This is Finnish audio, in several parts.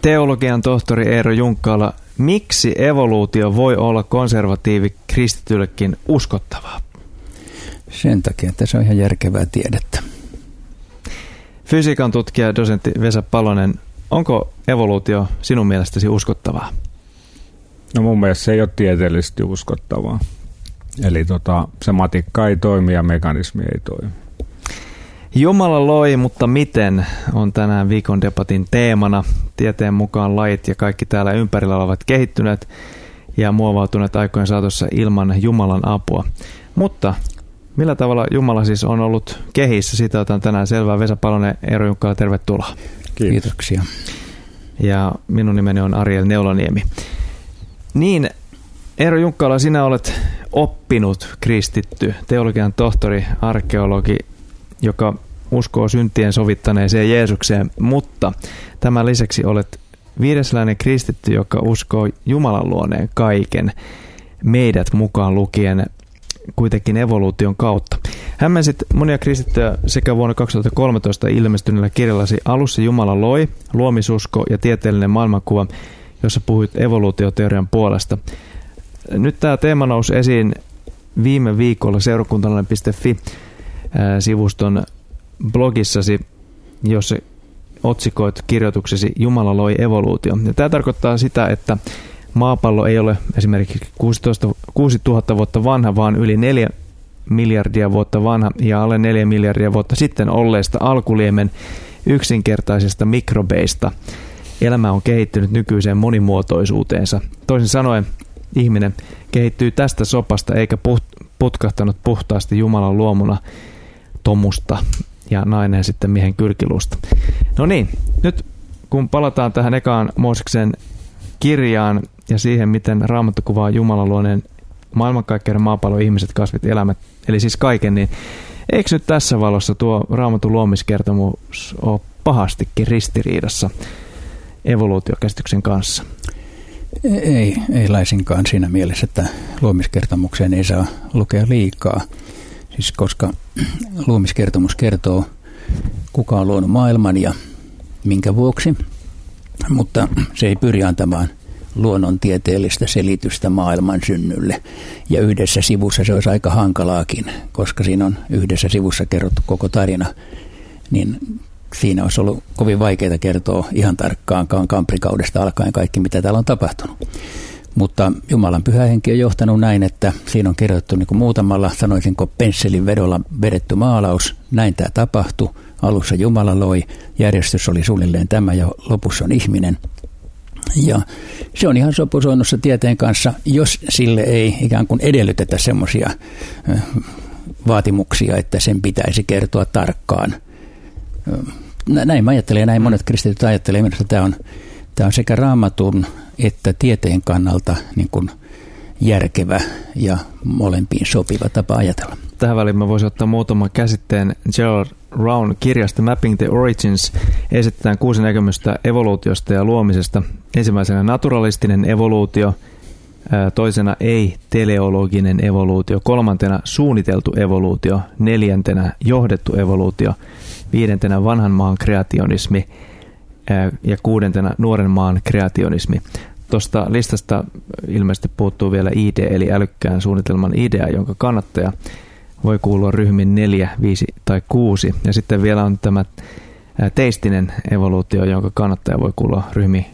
Teologian tohtori Eero Junkkala, miksi evoluutio voi olla konservatiivi kristityllekin uskottavaa? Sen takia, että se on ihan järkevää tiedettä. Fysiikan tutkija dosentti Vesa Palonen, onko evoluutio sinun mielestäsi uskottavaa? No mun mielestä se ei ole tieteellisesti uskottavaa. Eli se matikka ei toimi ja mekanismi ei toimi. Jumala loi, mutta miten on tänään viikon debatin teemana. Tieteen mukaan lajit ja kaikki täällä ympärillä ovat kehittyneet ja muovautuneet aikojen saatossa ilman Jumalan apua. Mutta millä tavalla Jumala siis on ollut kehissä? Siitä otan tänään selvää. Vesa Palonen, Eero Junkkala, tervetuloa. Kiitoksia. Ja minun nimeni on Ariel Neulaniemi. Niin, Eero Junkkala, sinä olet oppinut kristitty, teologian tohtori, arkeologi, joka uskoo syntien sovittaneeseen Jeesukseen, mutta tämän lisäksi olet viidesläinen kristitty, joka uskoo Jumalan luoneen kaiken, meidät mukaan lukien kuitenkin evoluution kautta. Hämmensit monia kristittyjä sekä vuonna 2013 ilmestyneellä kirjallasi Alussa Jumala loi, luomisusko ja tieteellinen maailmankuva, jossa puhuit evoluutioteorian puolesta. Nyt tämä teema nousi esiin viime viikolla seurakuntalainen.fi-sivuston blogissasi, jossa otsikoit kirjoituksesi Jumala loi evoluutio. Ja tämä tarkoittaa sitä, että maapallo ei ole esimerkiksi 6000 vuotta vanha, vaan yli 4 miljardia vuotta vanha ja alle 4 miljardia vuotta sitten olleesta alkuliemen yksinkertaisesta mikrobeista. Elämä on kehittynyt nykyiseen monimuotoisuuteensa. Toisin sanoen ihminen kehittyy tästä sopasta eikä putkahtanut puhtaasti Jumalan luomuna tomusta ja nainen sitten miehen kylkiluusta. No niin, nyt kun palataan tähän ekaan Mooseksen kirjaan ja siihen, miten Raamattu kuvaa Jumalan luoneen maailmankaikkeuden, maapallon, ihmiset, kasvit, elämät, eli siis kaiken, niin eikö nyt tässä valossa tuo Raamatun luomiskertomus ole pahastikin ristiriidassa evoluutiokäsityksen kanssa? Ei laisinkaan siinä mielessä, että luomiskertomukseen ei saa lukea liikaa. Siis koska luomiskertomus kertoo, kuka on luonut maailman ja minkä vuoksi, mutta se ei pyri antamaan luonnontieteellistä selitystä maailman synnylle. Ja yhdessä sivussa se olisi aika hankalaakin, koska siinä on yhdessä sivussa kerrottu koko tarina, niin siinä olisi ollut kovin vaikeaa kertoa ihan tarkkaankaan kamprikaudesta alkaen kaikki, mitä täällä on tapahtunut. Mutta Jumalan pyhä henki on johtanut näin, että siinä on kerrottu niin kuin muutamalla, sanoisinko pensselin vedolla vedetty maalaus. Näin tämä tapahtui. Alussa Jumala loi, järjestys oli suunnilleen tämä ja lopussa on ihminen. Ja se on ihan sopusoinnussa tieteen kanssa, jos sille ei ikään kuin edellytetä semmoisia vaatimuksia, että sen pitäisi kertoa tarkkaan. Näin mä ajattelen ja näin monet kristityt ajattelee. Minusta tämä on sekä Raamatun että tieteen kannalta niin kuin järkevä ja molempiin sopiva tapa ajatella. Tähän väliin mä voisin ottaa muutaman käsitteen. Gerald Rown kirjasta Mapping the Origins esitetään 6 näkemystä evoluutiosta ja luomisesta. Ensimmäisenä naturalistinen evoluutio, toisena ei-teleologinen evoluutio, kolmantena suunniteltu evoluutio, neljäntenä johdettu evoluutio, viidentenä vanhan maan kreationismi ja kuudentena nuoren maan kreationismi. Tuosta listasta ilmeisesti puuttuu vielä ID, eli älykkään suunnitelman idea, jonka kannattaja voi kuulua ryhmiin 4, 5 tai 6. Ja sitten vielä on tämä teistinen evoluutio, jonka kannattaja voi kuulua ryhmiin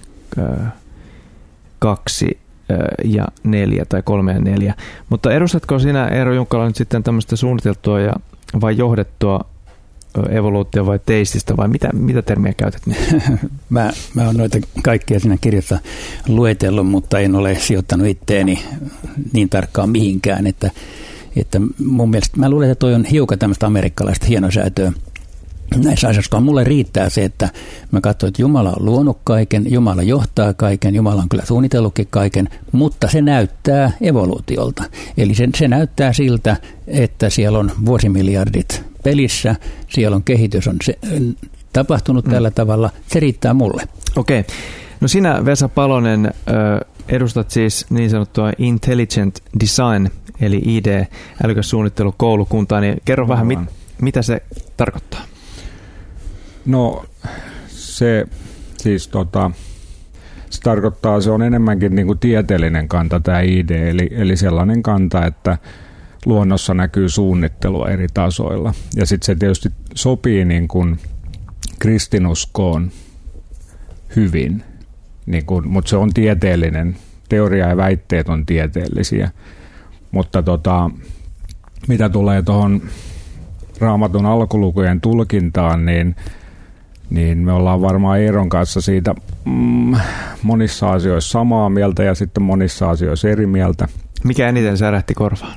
2 ja 4 tai 3 ja 4. Mutta edustatko sinä, Eero Junkkala, nyt sitten tämmöistä suunniteltua vai johdettua evoluutio vai teististä vai mitä termiä käytät? Mä oon noita kaikkia siinä kirjassa luetellut, mutta en ole sijoittanut itteeni niin tarkkaan mihinkään, että mun mielestä mä luulen, että toi on hiukan tämmöistä amerikkalaista hienosäätöä näissä asioissa, kun mulle riittää se, että mä katson, että Jumala on luonut kaiken, Jumala johtaa kaiken, Jumala on kyllä suunnitellutkin kaiken, mutta se näyttää evoluutiolta. Eli se näyttää siltä, että siellä on vuosimiljardit pelissä, siellä on kehitys on tapahtunut tällä tavalla, se riittää mulle. Okei. No sinä, Vesa Palonen, edustat siis niin sanottua Intelligent Design, eli ID, älykäs suunnittelu koulukuntaa, niin kerro vähän, mitä se tarkoittaa? No se siis Se tarkoittaa, se on enemmänkin niin kuin tieteellinen kanta tämä idea, eli sellainen kanta, että luonnossa näkyy suunnittelua eri tasoilla. Ja sitten se tietysti sopii niin kuin kristinuskoon hyvin, niin kuin, mutta se on tieteellinen. Teoria ja väitteet on tieteellisiä. Mutta mitä tulee tuohon Raamatun alkulukujen tulkintaan, niin me ollaan varmaan Eeron kanssa siitä monissa asioissa samaa mieltä ja sitten monissa asioissa eri mieltä. Mikä eniten särähti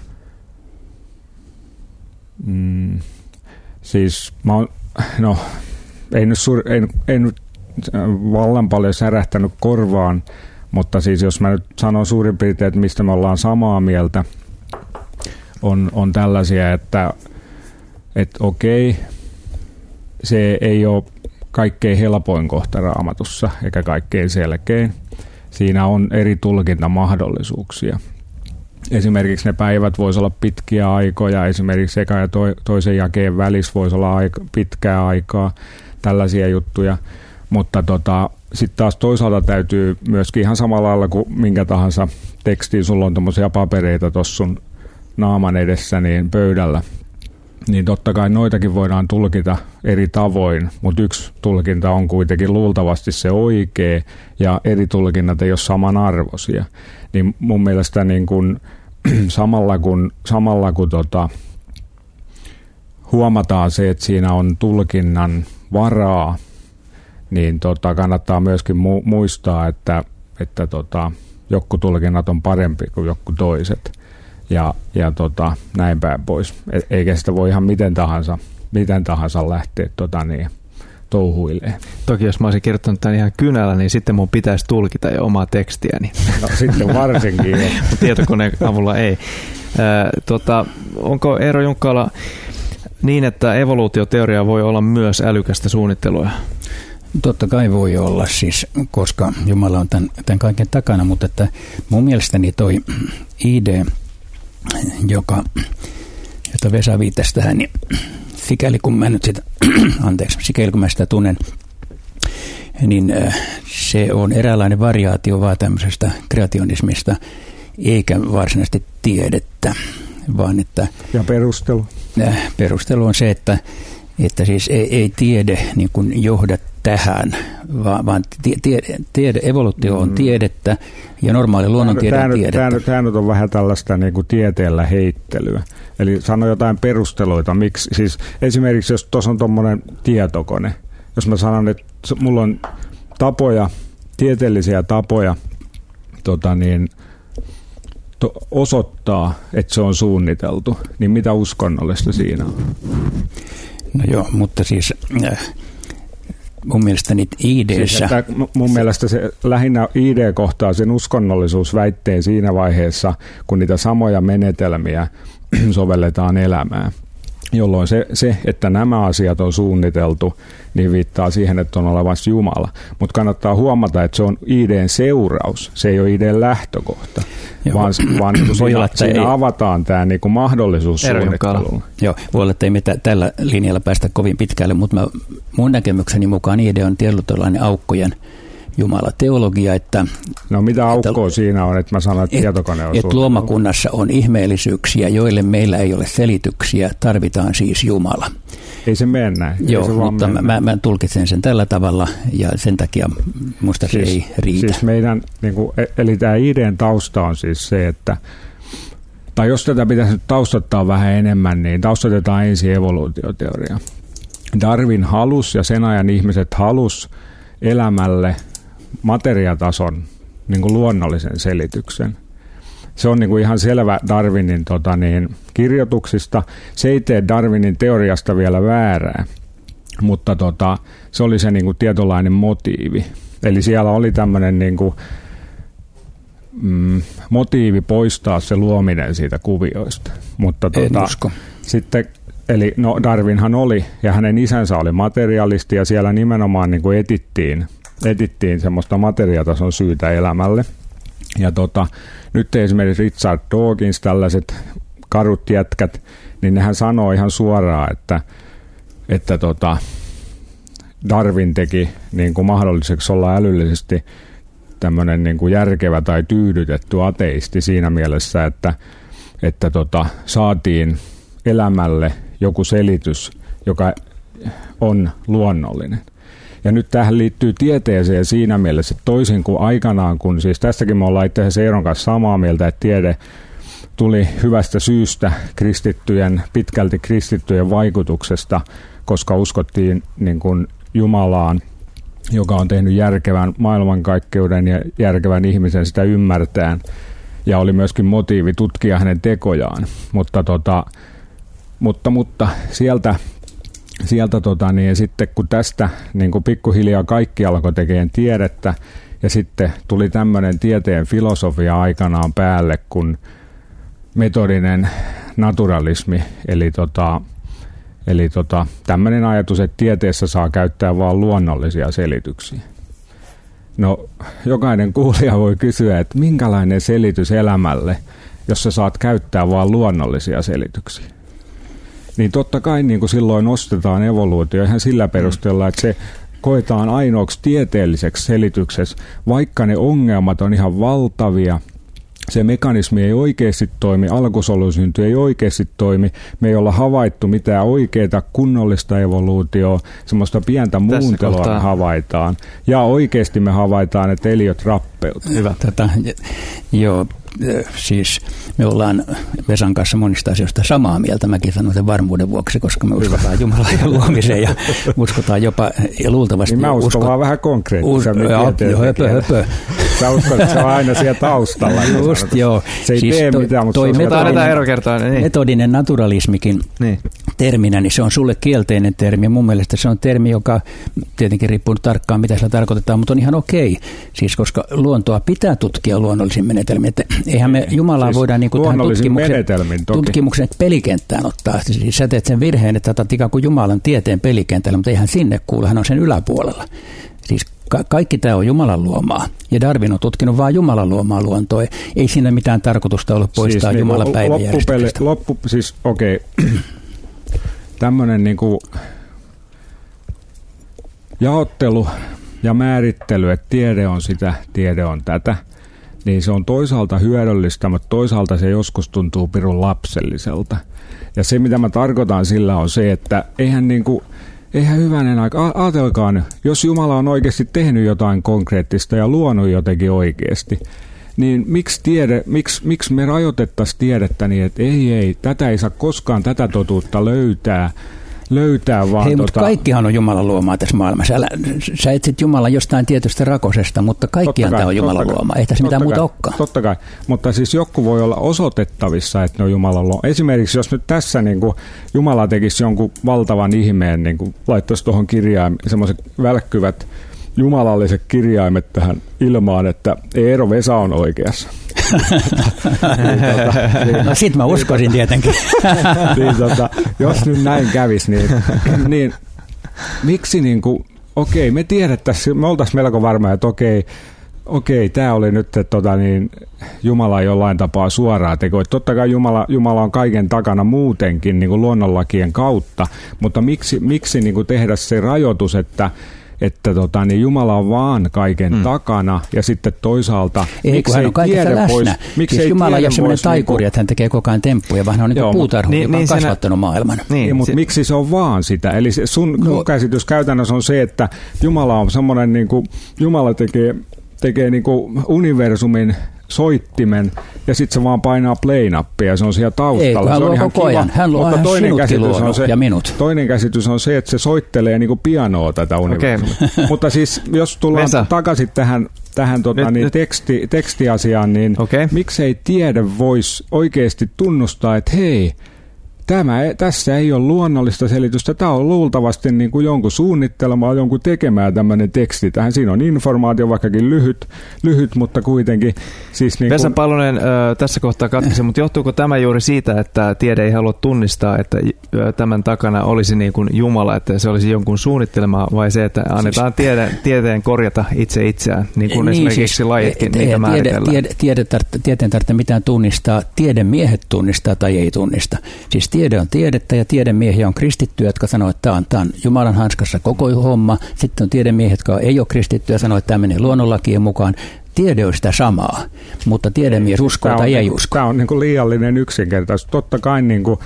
korvaan? Siis ei nyt vallan paljon särähtänyt korvaan, mutta siis jos mä nyt sanon suurin piirtein, että mistä me ollaan samaa mieltä, on tällaisia, että okei, se ei ole kaikkein helpoin kohta Raamatussa, eikä kaikkein selkein. Siinä on eri tulkintamahdollisuuksia. Esimerkiksi ne päivät voisi olla pitkiä aikoja, esimerkiksi eka ja toisen jakeen välissä voisi olla pitkää aikaa, tällaisia juttuja. Mutta sitten taas toisaalta täytyy myöskin ihan samalla lailla kuin minkä tahansa tekstiin, sulla on tommosia papereita tuossa sun naaman edessä niin pöydällä, niin totta kai noitakin voidaan tulkita eri tavoin, mutta yksi tulkinta on kuitenkin luultavasti se oikea ja eri tulkinnat ei ole samanarvoisia. Niin mun mielestä niin kun, samalla kun huomataan se, että siinä on tulkinnan varaa, niin kannattaa myöskin muistaa, että jotkut tulkinnat on parempi kuin jotkut toiset. Ja näin päin pois. Eikä sitä voi ihan miten tahansa lähteä touhuilemaan. Toki jos mä olisin kirjoittanut tämän ihan kynällä, niin sitten mun pitäisi tulkita jo omaa tekstiäni. No sitten varsinkin jo. Tietokoneen avulla ei. Onko Eero Junkkala niin, että evoluutioteoria voi olla myös älykästä suunnittelua? Totta kai voi olla siis, koska Jumala on tämän kaiken takana, mutta että mun mielestäni toi idea, jota Vesa viittasi tähän, niin sikäli kun mä sitä tunnen, niin se on eräänlainen variaatio vaan tämmöisestä kreationismista, eikä varsinaisesti tiedettä, vaan että... Ja perustelu? Perustelu on se, että siis ei tiede niin kuin johda tähän, vaan evoluutio on tiedettä ja normaali luonnontiede on tiedettä. Tämä nyt on vähän tällaista niin kuin tieteellä heittelyä. Eli sano jotain perusteluita. Miksi? Siis esimerkiksi jos tuossa on tuommoinen tietokone, jos mä sanon, että mulla on tieteellisiä tapoja osoittaa, että se on suunniteltu, niin mitä uskonnollista siinä on? No joo, mutta siis... Mun mielestä niitä ideessä... Mun mielestä se lähinnä idea kohtaa sen uskonnollisuusväitteen siinä vaiheessa, kun niitä samoja menetelmiä sovelletaan elämään. Jolloin se, että nämä asiat on suunniteltu, niin viittaa siihen, että on olevassa Jumala. Mutta kannattaa huomata, että se on ideen seuraus, se ei ole ideen lähtökohta, vaan niin siinä avataan tämä niin kuin mahdollisuus suunnitteluun. Joo, voi olla, että ei me tällä linjalla päästä kovin pitkälle, mutta mun näkemykseni mukaan idea on tietynlainen aukkojen Jumala-teologia, että... No mitä aukkoa siinä on, että mä sanon, että tietokone on että luomakunnassa on ihmeellisyyksiä, joille meillä ei ole selityksiä, tarvitaan siis Jumala. Ei se mene näin. Joo, mutta mä tulkitsen sen tällä tavalla ja sen takia musta se ei riitä. Siis meidän, niin kuin, eli tämä ideen tausta on siis se, että tai jos tätä pitäisi nyt taustattaa vähän enemmän, niin taustatetaan ensin evoluutioteoriaa. Darwin halusi ja sen ajan ihmiset halusi elämälle materiatason niin kuin luonnollisen selityksen. Se on niin kuin ihan selvä Darwinin kirjoituksista. Se ei tee Darwinin teoriasta vielä väärää, mutta se oli se niin kuin tietynlainen motiivi. Eli siellä oli tämmöinen niin kuin, motiivi poistaa se luominen siitä kuvioista. Mutta sitten, eli Darwinhan oli, ja hänen isänsä oli materialisti, ja siellä nimenomaan niin kuin etittiin semmoista materiatason syytä elämälle. Ja nyt esimerkiksi Richard Dawkins, tällaiset karut jätkät, niin nehän sanoo ihan suoraan, että Darwin teki niin kuin mahdolliseksi olla älyllisesti tämmöinen niin kuin järkevä tai tyydytetty ateisti siinä mielessä, että saatiin elämälle joku selitys, joka on luonnollinen. Ja nyt tähän liittyy tieteeseen siinä mielessä, että toisin kuin aikanaan, kun siis tässäkin me ollaan itse asiassa Eeron kanssa samaa mieltä, että tiede tuli hyvästä syystä pitkälti kristittyjen vaikutuksesta, koska uskottiin niin kuin Jumalaan, joka on tehnyt järkevän maailmankaikkeuden ja järkevän ihmisen sitä ymmärtään. Ja oli myöskin motiivi tutkia hänen tekojaan. Mutta sieltä niin sitten kun tästä niin kuin pikkuhiljaa kaikki alkoi tekemään tiedettä, ja sitten tuli tämmöinen tieteen filosofia aikanaan päälle, kun metodinen naturalismi, eli tämmöinen ajatus, että tieteessä saa käyttää vain luonnollisia selityksiä. No, jokainen kuulija voi kysyä, että minkälainen selitys elämälle, jos sä saat käyttää vain luonnollisia selityksiä. Niin totta kai niin kuin silloin nostetaan evoluutio ihan sillä perusteella, että se koetaan ainoaksi tieteelliseksi selitykseksi, vaikka ne ongelmat on ihan valtavia. Se mekanismi ei oikeasti toimi, alkusolusynty ei oikeasti toimi, me ei olla havaittu mitään oikeaa kunnollista evoluutioa, semmoista pientä muuntelua havaitaan. Ja oikeasti me havaitaan, että eliöt rappeutuu. Hyvä. Joo, siis me ollaan Vesan kanssa monista asioista samaa mieltä. Mäkin sanon sen varmuuden vuoksi, koska me uskotaan Jumalan ja luomiseen ja uskotaan jopa ja luultavasti. Niin mä uskon vaan vähän konkreettisemmin. Höpö. Sä uskon, että se on aina siellä taustalla. Just joo. Se ei siis tee mitään, mutta metodinen naturalismikin terminä, niin se on sulle kielteinen termi. Mun mielestä se on termi, joka tietenkin riippuu tarkkaan, mitä sillä tarkoitetaan, mutta on ihan okei. Siis koska luontoa pitää tutkia luonnollisin menetelmin. Eihän me Jumalaa siis voida niin kuin tähän tutkimuksen pelikenttään ottaa. Siis sä teet sen virheen, että otat ikään kuin Jumalan tieteen pelikentällä, mutta eihän sinne kuulu, hän on sen yläpuolella. Siis kaikki tämä on Jumalan luomaa. Ja Darwin on tutkinut vain Jumalan luomaa luontoa. Ei siinä mitään tarkoitusta ollut poistaa siis Jumalan päiväjärjestyksestä. Siis okei. Tämmöinen niin kuin jaottelu ja määrittely, että tiede on sitä, tiede on tätä. Niin se on toisaalta hyödyllistä, mutta toisaalta se joskus tuntuu pirun lapselliselta. Ja se, mitä mä tarkoitan sillä, on se, että eihän hyvänen aika, ajatelkaa nyt, jos Jumala on oikeasti tehnyt jotain konkreettista ja luonut jotenkin oikeasti, niin miksi me rajoitettaisiin tiedettä niin, että ei, tätä ei saa koskaan tätä totuutta löytää vaan. Hei, mutta kaikkihan on Jumalan luomaa tässä maailmassa. Sä etsit Jumalan jostain tietystä rakosesta, mutta kaikkihan tämä on Jumalan luomaa. Ei tässä mitään muuta olekaan. Totta kai, mutta siis joku voi olla osoitettavissa, että ne on Jumalan luomaa. Esimerkiksi jos nyt tässä niin kuin Jumala tekisi jonkun valtavan ihmeen, niin kuin laittaisi tuohon kirjaan semmoiset välkkyvät jumalalliset kirjaimet tähän ilmaan, että Eero Vesa on oikeassa. No sit mä uskoisin tietenkin. Jos nyt näin kävisi, niin miksi okei, me tiedettäisiin, me oltaisiin melko varmaa, että okei, tämä oli nyt, että Jumala jollain tapaa suoraa tekoa. Totta kai Jumala on kaiken takana muutenkin niin kuin luonnonlakien kautta, mutta miksi niin kuin tehdä se rajoitus, että Jumala on vaan kaiken takana ja sitten toisaalta kun hän on kaikessa läsnä. Siis Jumala ei ole sellainen taikuri, että hän tekee koko ajan temppuja, vaan hän on niin puutarhu, joka on kasvattanut maailman. Mutta miksi se on vaan sitä? Eli sun käsitys käytännössä on se, että Jumala on semmoinen, niin kuin Jumala tekee niin kuin universumin soittimen ja sitten se vaan painaa play-nappia ja se on siellä taustalla. Hän luo koko ajan. Hän luo sinutkin luonut ja minut. Toinen käsitys on se, että se soittelee niin kuin pianoa tätä universumia. Mutta siis jos tullaan takaisin tähän tekstiasiaan, niin miksei tiede voisi oikeasti tunnustaa, että hei, tässä ei ole luonnollista selitystä. Tämä on luultavasti niin kuin jonkun suunnittelemaa, jonkun tekemää tämmöinen teksti. Tähän siinä on informaatio, vaikkakin lyhyt mutta kuitenkin. Siis niin Vesa Palonen tässä kohtaa katkaisi, mutta johtuuko tämä juuri siitä, että tiede ei halua tunnistaa, että tämän takana olisi niin kuin Jumala, että se olisi jonkun suunnittelemaa, vai se, että annetaan tieteen korjata itseään, niin kuin esimerkiksi lajitkin, niitä määritellään? Tieteen tarvitse mitään tunnistaa. Tiedemiehet tunnistaa tai ei tunnista. Siis tiede on tiedettä ja tiedemiehiä on kristittyjä, jotka sanoo, että tämä on Jumalan hanskassa koko homma. Sitten on tiedemiehiä, jotka ei ole kristittyjä ja sanoo, että tämä menee luonnonlakien mukaan. tiede on sitä samaa, mutta tiedemies uskoo tai ei usko. Tämä on niin kuin liiallinen yksinkertaisuus. Totta kai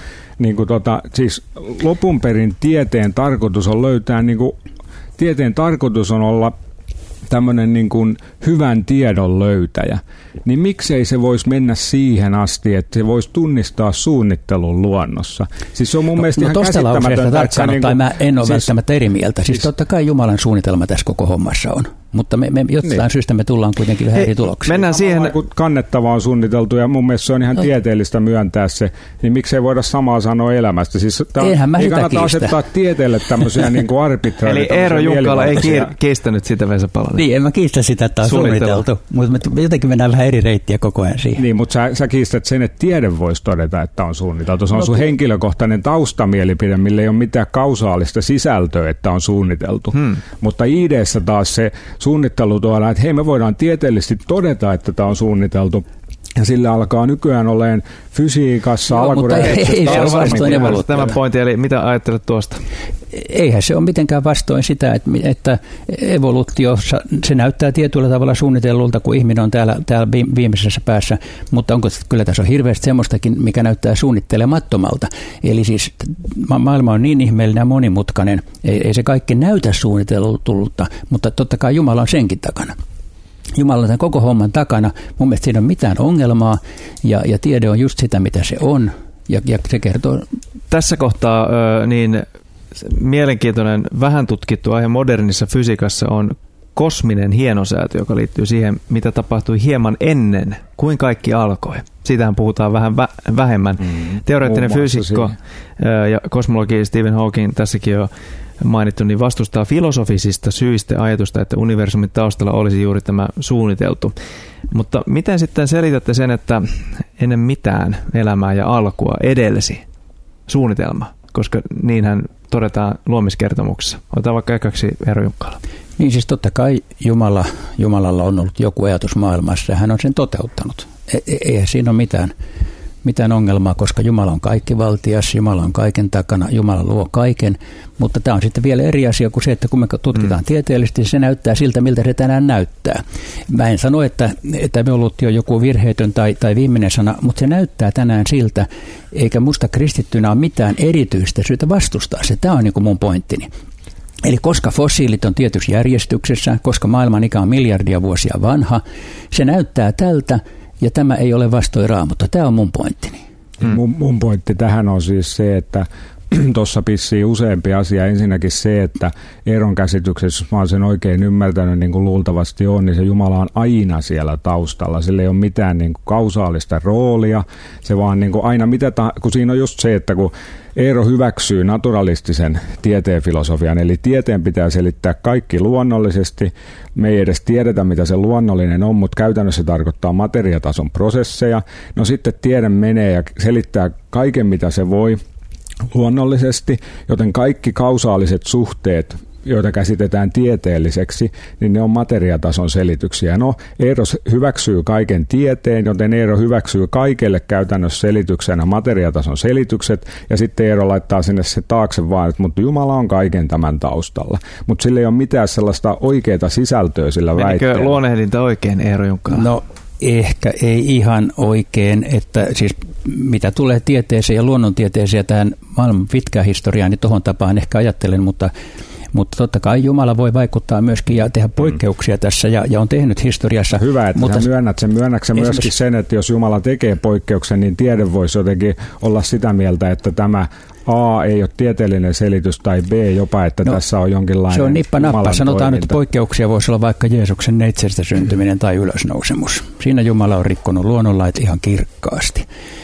siis lopun perin tieteen tarkoitus on löytää, tieteen tarkoitus on olla tämmöinen niin kuin hyvän tiedon löytäjä, niin miksei se voisi mennä siihen asti, että se voisi tunnistaa suunnittelun luonnossa. Siis se on mun mielestä ihan käsittämätöntä. Tarkkaan ottaen mä en ole välttämättä eri mieltä. Siis totta kai Jumalan suunnitelma tässä koko hommassa on. Mutta me jostain syystä me tullaan kuitenkin vähän eri tuloksiin. Mennään siihen, kun kannettava on suunniteltu ja mun mielestä se on ihan tieteellistä myöntää se, niin miksei voida samaa sanoa elämästä. Siis ei kannata asettaa tieteelle tämmöisiä niin kuin arbitraarisia. Eli Eero Junkkala ei kiistänyt sitä, Vesa Palonen. Niin, en mä kiistä sitä, että on suunniteltu, mutta me jotenkin mennään vähän eri reittiä koko ajan siihen. Niin, mutta sä kiistät sen, että tiede voisi todeta, että on suunniteltu. Se on sun henkilökohtainen taustamielipide, millä ei ole mitään kausaalista sisältöä, että on suunniteltu. Mutta ID:ssä taas se suunnittelu tuodaan, että hei, me voidaan tieteellisesti todeta, että tämä on suunniteltu. Ja sillä alkaa nykyään olemaan fysiikassa, alkuräjähdyksestä. Tämä pointti, eli mitä ajattelet tuosta? Eihän se ole mitenkään vastoin sitä, että evoluutiossa se näyttää tietyllä tavalla suunnitellulta, kun ihminen on täällä viimeisessä päässä, mutta kyllä tässä on hirveästi semmoistakin, mikä näyttää suunnittelemattomalta. Eli siis maailma on niin ihmeellinen ja monimutkainen, ei se kaikki näytä suunnitellulta, mutta totta kai Jumala on senkin takana. Jumala on tämän koko homman takana. Mun mielestä siinä ei ole mitään ongelmaa ja tiede on just sitä, mitä se on ja se kertoo. Tässä kohtaa niin mielenkiintoinen, vähän tutkittu aihe modernissa fysiikassa on kosminen hienosäätö, joka liittyy siihen, mitä tapahtui hieman ennen kuin kaikki alkoi. Siitähän puhutaan vähän vähemmän. Teoreettinen fyysikko ja kosmologi Stephen Hawking tässäkin jo mainittu, niin vastustaa filosofisista syistä ajatusta, että universumin taustalla olisi juuri tämä suunniteltu. Mutta miten sitten selitätte sen, että ennen mitään elämää ja alkua edelsi suunnitelma? Koska niinhän todetaan luomiskertomuksessa. Otetaan vaikka ekaksi Eero Junkkala. Niin siis totta kai Jumalalla on ollut joku ajatus maailmassa ja hän on sen toteuttanut. Eihän siinä ole mitään ongelmaa, koska Jumala on kaikkivaltias, Jumala on kaiken takana, Jumala luo kaiken, mutta tämä on sitten vielä eri asia kuin se, että kun me tutkitaan tieteellisesti, se näyttää siltä, miltä se tänään näyttää. Mä en sano, että evoluutio on joku virheetön tai viimeinen sana, mutta se näyttää tänään siltä, eikä musta kristittynä ole mitään erityistä syytä vastustaa se. Tämä on niin kuin mun pointtini. Eli koska fossiilit on tietyssä järjestyksessä, koska maailman ikä on miljardia vuosia vanha, se näyttää tältä, ja tämä ei ole vastoin Raamattua. Tämä on mun pointtini. Mun pointti tähän on siis se, että tuossa pissii useampi asia. Ensinnäkin se, että Eeron käsityksessä, jos mä oon sen oikein ymmärtänyt, niin kuin luultavasti on, niin se Jumala on aina siellä taustalla. Sillä ei ole mitään niin kuin kausaalista roolia. Se vaan niin kuin aina, kun siinä on just se, että kun Eero hyväksyy naturalistisen tieteen filosofian, eli tieteen pitää selittää kaikki luonnollisesti. Me ei edes tiedetä, mitä se luonnollinen on, mutta käytännössä se tarkoittaa materiatason prosesseja. No sitten tiede menee ja selittää kaiken, mitä se voi luonnollisesti, joten kaikki kausaaliset suhteet, joita käsitetään tieteelliseksi, niin ne on materiatason selityksiä. No, Eero hyväksyy kaiken tieteen, joten Eero hyväksyy kaikelle käytännössä selityksenä materiatason selitykset, ja sitten Eero laittaa sinne se taakse vaan, että mutta Jumala on kaiken tämän taustalla. Mutta sillä ei ole mitään sellaista oikeaa sisältöä sillä väitteellä. Menikö luonnehdinta oikein, Eero Junkkala? No, ehkä ei ihan oikein, että siis mitä tulee tieteeseen ja luonnontieteeseen ja tähän maailman pitkään historiaan, niin tuohon tapaan ehkä ajattelen, mutta totta kai Jumala voi vaikuttaa myöskin ja tehdä poikkeuksia tässä ja on tehnyt historiassa. Hyvä, että sä myönnät sen. Myönnätkö myöskin sen, että jos Jumala tekee poikkeuksen, niin tiede voisi jotenkin olla sitä mieltä, että tämä A ei ole tieteellinen selitys tai B jopa, että tässä on jonkinlainen se on nippa-nappa. Sanotaan nyt, että poikkeuksia voisi olla vaikka Jeesuksen neitsestä syntyminen tai ylösnousemus. Siinä Jumala on rikkonut luonnonlait ihan kirkkaasti.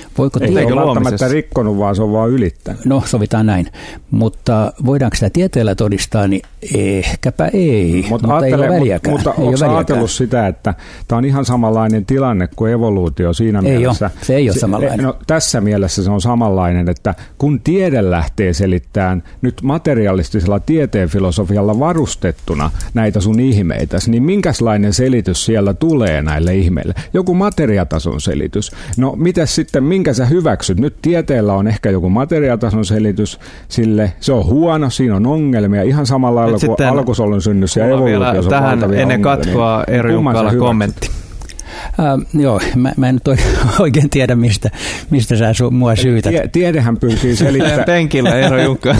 Ei ole välttämättä rikkonut, vaan se on vaan ylittänyt. No, sovitaan näin. Mutta voidaanko sitä tieteellä todistaa, niin ehkäpä ei. Mutta ei ole väliäkään. Mutta oletko ajatellut sitä, että tämä on ihan samanlainen tilanne kuin evoluutio siinä mielessä? Se ei ole samanlainen. No, tässä mielessä se on samanlainen, että kun tiede lähtee selittämään nyt materialistisella tieteen filosofialla varustettuna näitä sun ihmeitäsi, niin minkälainen selitys siellä tulee näille ihmeille? Joku materiatason selitys. No, mitäs sitten, minkä sä hyväksyt. Nyt tieteellä on ehkä joku materiaalitason selitys sille. Se on huono, siinä on ongelmia. Ihan samalla lailla kuin alkusolun synnys ja evoluutiossa on tähän valtavia ennen ongelmia. katkoa Eero Junkkala kommentti. Joo, mä en nyt oikein tiedä, mistä sä mua syytät. Tiedehän pyrkii selittämään. Penkillä Eero Junkkala.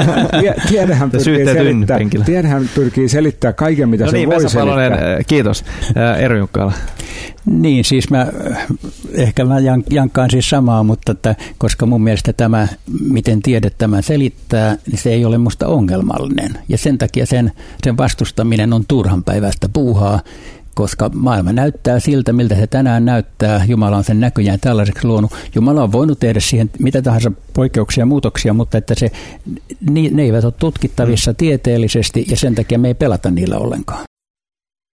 Tiedehän pyrkii selittämään kaiken, mitä se voi selittää. Kiitos, Eero Junkkala. Niin, siis mä jankkaan siis samaa, mutta koska mun mielestä tämä, miten tiede tämä selittää, niin se ei ole musta ongelmallinen. Ja sen takia sen vastustaminen on turhanpäiväistä puuhaa, koska maailma näyttää siltä, miltä se tänään näyttää. Jumala on sen näköjään tällaiseksi luonut. Jumala on voinut tehdä siihen mitä tahansa poikkeuksia ja muutoksia, mutta että ne eivät ole tutkittavissa tieteellisesti ja sen takia me ei pelata niillä ollenkaan.